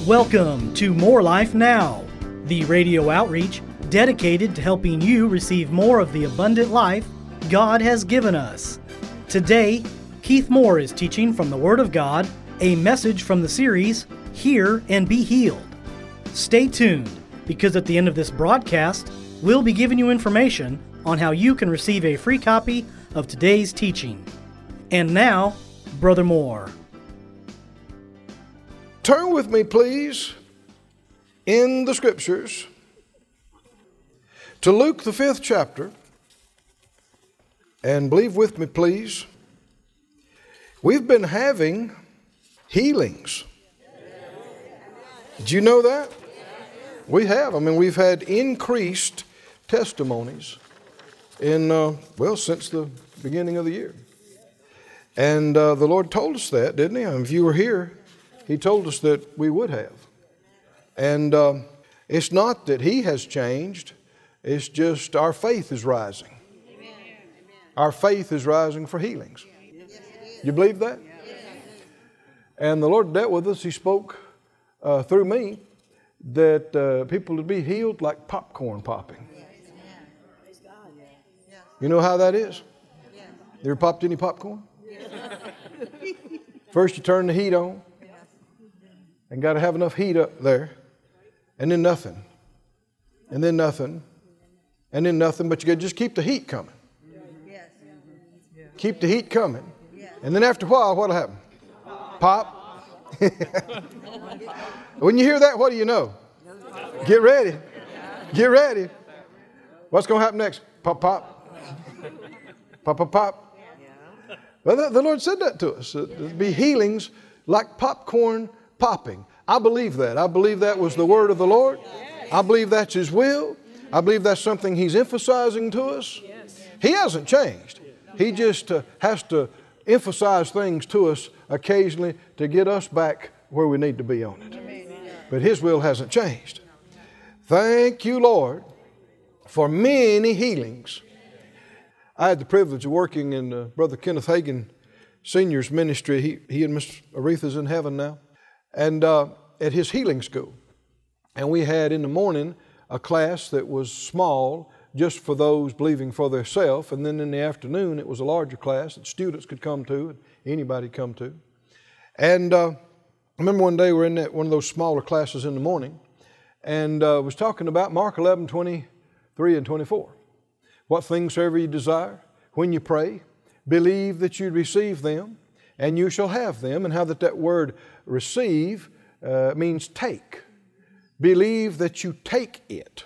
Welcome to More Life Now, the radio outreach dedicated to helping you receive more of the abundant life God has given us. Today, Keith Moore is teaching from the Word of God, a message from the series, Hear and Be Healed. Stay tuned, because at the end of this broadcast, we'll be giving you information on how you can receive a free copy of today's teaching. And now, Brother Moore. Turn with me, please, in the Scriptures to Luke, the 5th chapter. And believe with me, please, we've been having healings. Did you know that? We have. We've had increased testimonies since the beginning of the year. And the Lord told us that, didn't He? If you were here, He told us that we would have. And it's not that He has changed. It's just our faith is rising. Amen. Our faith is rising for healings. You believe that? And the Lord dealt with us. He spoke through me that people would be healed like popcorn popping. You know how that is? You ever popped any popcorn? First you turn the heat on. And got to have enough heat up there. And then nothing. And then nothing. And then nothing. But you got to just keep the heat coming. Keep the heat coming. And then after a while, what'll happen? Pop. When you hear that, what do you know? Get ready. Get ready. What's going to happen next? Pop, pop. Pop, pop, pop. Well, the Lord said that to us. There'd be healings like popcorn popping. I believe that. I believe that was the word of the Lord. I believe that's His will. I believe that's something He's emphasizing to us. He hasn't changed. He just has to emphasize things to us occasionally to get us back where we need to be on it. But His will hasn't changed. Thank you, Lord, for many healings. I had the privilege of working in Brother Kenneth Hagin Sr.'s ministry. He and Miss Aretha's in heaven now. And at his healing school. And we had in the morning a class that was small, just for those believing for themselves. And then in the afternoon, it was a larger class that students could come to, and anybody come to. And I remember one day we were in one of those smaller classes in the morning, and was talking about Mark 11, 23 and 24. What things soever you desire, when you pray, believe that you receive them, and you shall have them. And how that word receive means take. Believe that you take it.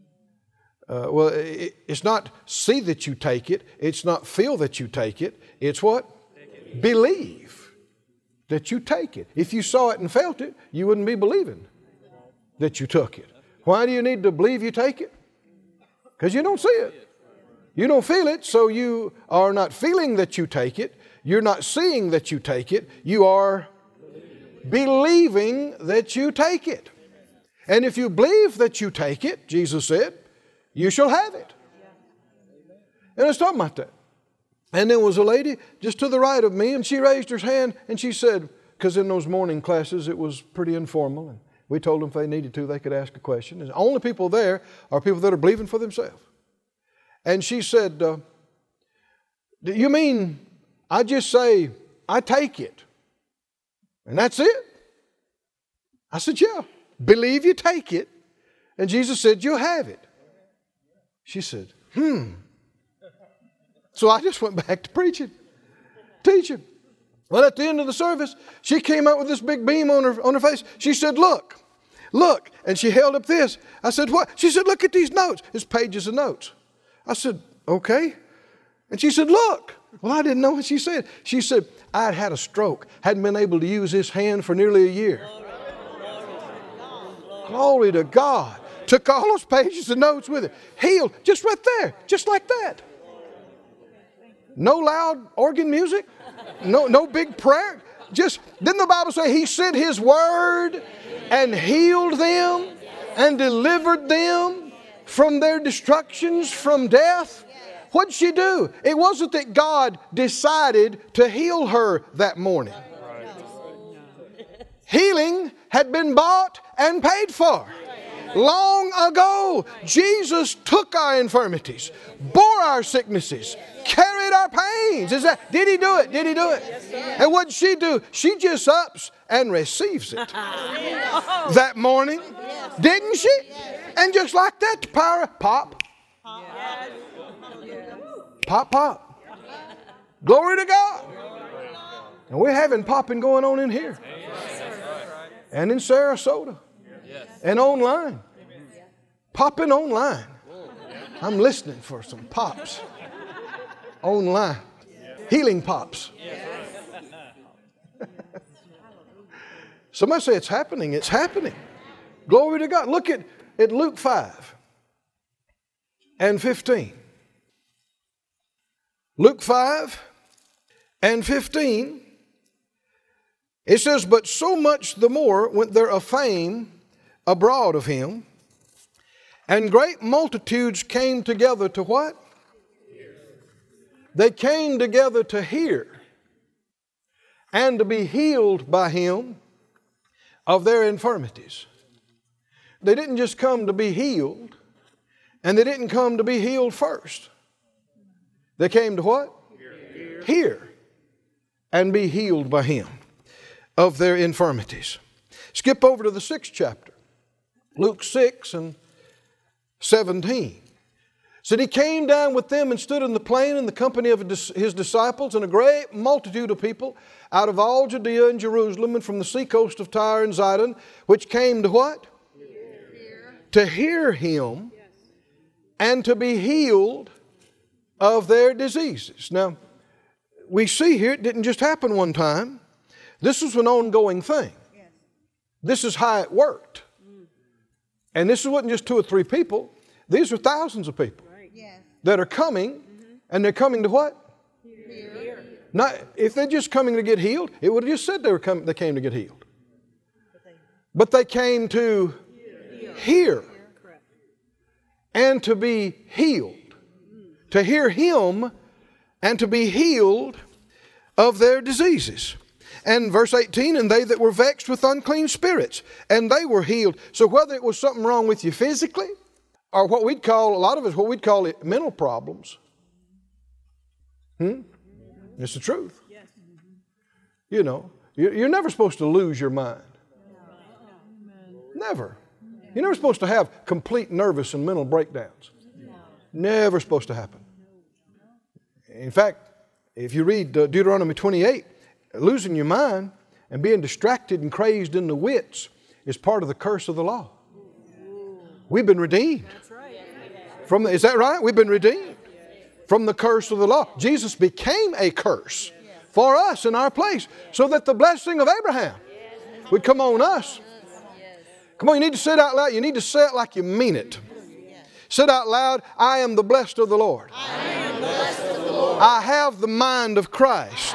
It's not see that you take it. It's not feel that you take it. It's what? Believe that you take it. If you saw it and felt it, you wouldn't be believing that you took it. Why do you need to believe you take it? Because you don't see it. You don't feel it, so you are not feeling that you take it. You're not seeing that you take it. You are believing that you take it. And if you believe that you take it, Jesus said, you shall have it. And I was talking about that. And there was a lady just to the right of me, and she raised her hand and she said, because in those morning classes it was pretty informal, and we told them if they needed to, they could ask a question. And the only people there are people that are believing for themselves. And she said, do you mean I just say, I take it, and that's it? I said, yeah. Believe you take it, and Jesus said, you'll have it. She said, So I just went back to teaching. Well, at the end of the service, she came out with this big beam on her face. She said, look. And she held up this. I said, what? She said, look at these notes. It's pages of notes. I said, okay. And she said, look. Well, I didn't know what she said. She said, I'd had a stroke. Hadn't been able to use this hand for nearly a year. Glory to God. Took all those pages of notes with it. Healed. Just right there. Just like that. No loud organ music. No big prayer. Didn't the Bible say He sent His word and healed them and delivered them from their destructions, from death? What'd she do? It wasn't that God decided to heal her that morning. Healing had been bought and paid for. Long ago, Jesus took our infirmities, bore our sicknesses, carried our pains. Did He do it? Did He do it? And what did she do? She just ups and receives it. That morning, didn't she? And just like that, the power of pop. Pop, pop. Glory to God. And we're having popping going on in here. And in Sarasota. And online. Popping online. I'm listening for some pops. Online. Healing pops. Somebody say it's happening. It's happening. Glory to God. Look at Luke 5 and 15. Luke 5 and 15. It says, but so much the more went there a fame abroad of him, and great multitudes came together to what? They came together to hear and to be healed by him of their infirmities. They didn't just come to be healed, and they didn't come to be healed first. They came to what? Hear and be healed by him of their infirmities. Skip over to the 6th chapter. Luke 6 and 17. Said he came down with them and stood in the plain in the company of his disciples and a great multitude of people out of all Judea and Jerusalem and from the seacoast of Tyre and Zidon, which came to what? To hear him and to be healed of their diseases. Now, we see here it didn't just happen one time. This was an ongoing thing. This is how it worked. And this wasn't just 2 or 3 people. These are thousands of people that are coming, and they're coming to what? Hear. Not, if they're just coming to get healed, it would have just said they came to get healed. But they came to hear and to be healed. To hear him and to be healed of their diseases. And verse 18, and they that were vexed with unclean spirits, and they were healed. So whether it was something wrong with you physically, or what we'd call, a lot of us, what we'd call it mental problems. It's the truth. You know, you're never supposed to lose your mind. Never. You're never supposed to have complete nervous and mental breakdowns. Never supposed to happen. In fact, if you read Deuteronomy 28, losing your mind and being distracted and crazed in the wits is part of the curse of the law. We've been redeemed. Is that right? We've been redeemed from the curse of the law. Jesus became a curse for us in our place so that the blessing of Abraham would come on us. Come on, you need to say it out loud. You need to say it like you mean it. Say it out loud. I am the blessed of the Lord. I have the mind of Christ.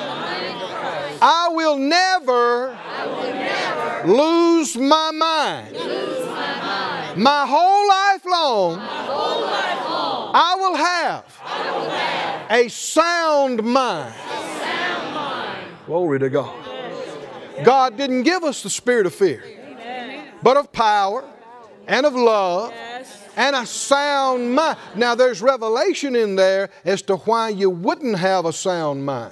I will never lose my mind. My whole life long, I will have a sound mind. Glory to God. God didn't give us the spirit of fear, but of power and of love and a sound mind. Now there's revelation in there as to why you wouldn't have a sound mind.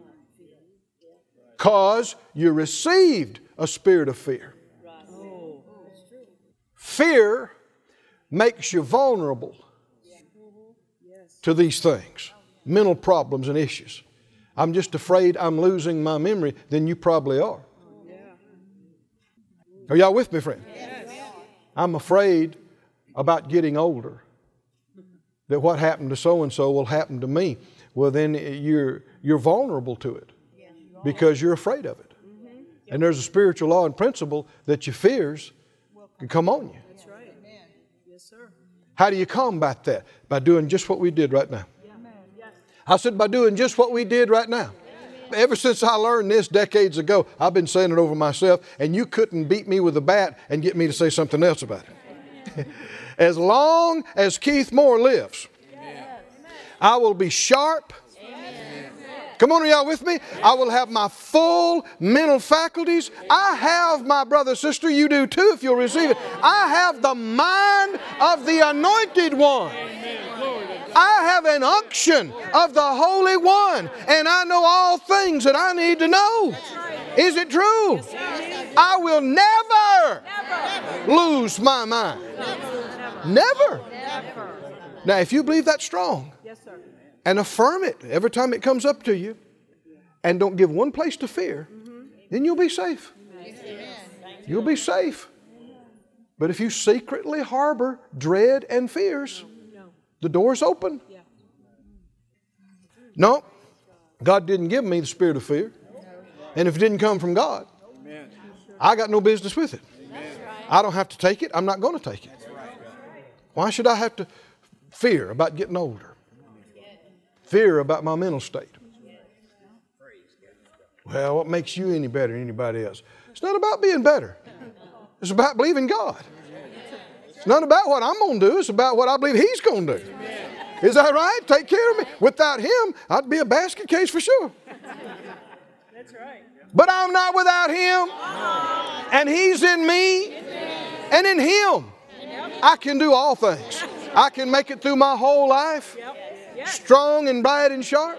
Because you received a spirit of fear. Fear makes you vulnerable to these things, mental problems and issues. I'm just afraid I'm losing my memory, then you probably are. Are y'all with me, friend? I'm afraid about getting older, that what happened to so-and-so will happen to me. Well, then you're vulnerable to it because you're afraid of it. And there's a spiritual law and principle that your fears can come on you. That's right. Yes, sir. How do you combat that? By doing just what we did right now. I said by doing just what we did right now. Ever since I learned this decades ago, I've been saying it over myself, and you couldn't beat me with a bat and get me to say something else about it. As long as Keith Moore lives, I will be sharp Come on, are y'all with me? I will have my full mental faculties. I have, my brother, sister, you do too if you'll receive it. I have the mind of the Anointed One. I have an unction of the Holy One, and I know all things that I need to know. Is it true? I will never lose my mind. Never. Now, if you believe that's strong, and affirm it every time it comes up to you, and don't give one place to fear, then you'll be safe. You'll be safe. But if you secretly harbor dread and fears, the door's open. No, God didn't give me the spirit of fear. And if it didn't come from God, I got no business with it. I don't have to take it. I'm not going to take it. Why should I have to fear about getting older? Fear about my mental state. Well, what makes you any better than anybody else? It's not about being better. It's about believing God. It's not about what I'm going to do. It's about what I believe He's going to do. Is that right? Take care of me. Without Him, I'd be a basket case for sure. That's right. But I'm not without Him. And He's in me. And in Him, I can do all things. I can make it through my whole life. Strong and bright and sharp.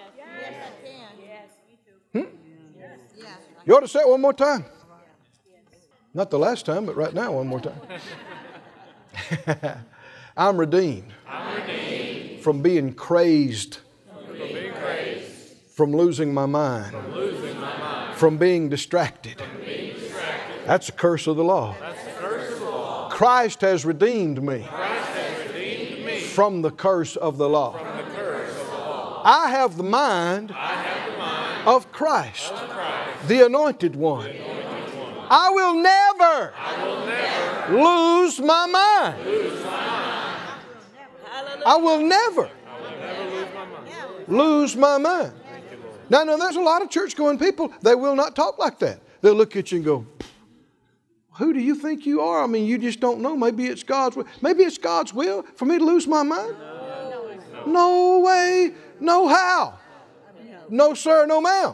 You ought to say it one more time. Not the last time, but right now one more time. I'm redeemed. From being crazed. From losing my mind. From being distracted. That's the curse of the law. Christ has redeemed me from the curse of the law. I have the mind of Christ, the Anointed One. I will never lose my mind. I will never lose my mind. Now, there's a lot of church-going people, they will not talk like that. They'll look at you and go, who do you think you are? I mean, you just don't know. Maybe it's God's will. Maybe it's God's will for me to lose my mind? No way, no how. No sir, no ma'am.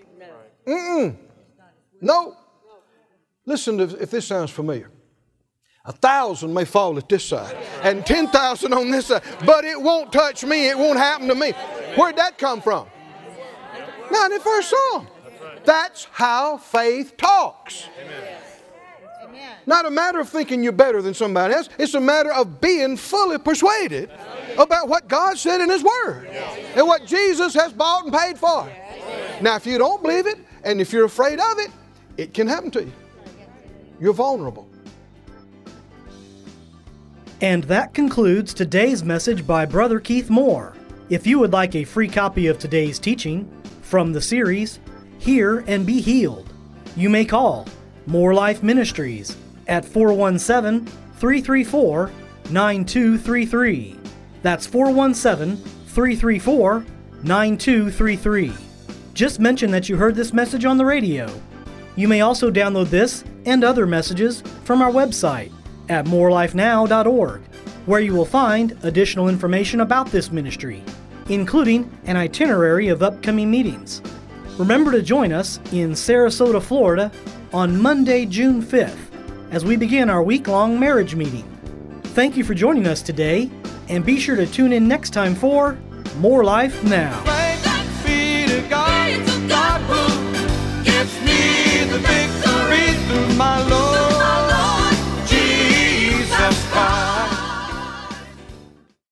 No. Listen, if this sounds familiar. 1,000 may fall at this side and 10,000 on this side, but it won't touch me. It won't happen to me. Where'd that come from? 91st Psalm. That's how faith talks. Not a matter of thinking you're better than somebody else. It's a matter of being fully persuaded about what God said in His Word and what Jesus has bought and paid for. Now, if you don't believe it and if you're afraid of it, it can happen to you. You're vulnerable. And that concludes today's message by Brother Keith Moore. If you would like a free copy of today's teaching from the series, Hear and Be Healed, you may call More Life Ministries at 417-334-9233. That's 417-334-9233. Just mention that you heard this message on the radio. You may also download this and other messages from our website at morelifenow.org, where you will find additional information about this ministry, including an itinerary of upcoming meetings. Remember to join us in Sarasota, Florida on Monday, June 5th, as we begin our week-long marriage meeting. Thank you for joining us today, and be sure to tune in next time for More Life Now.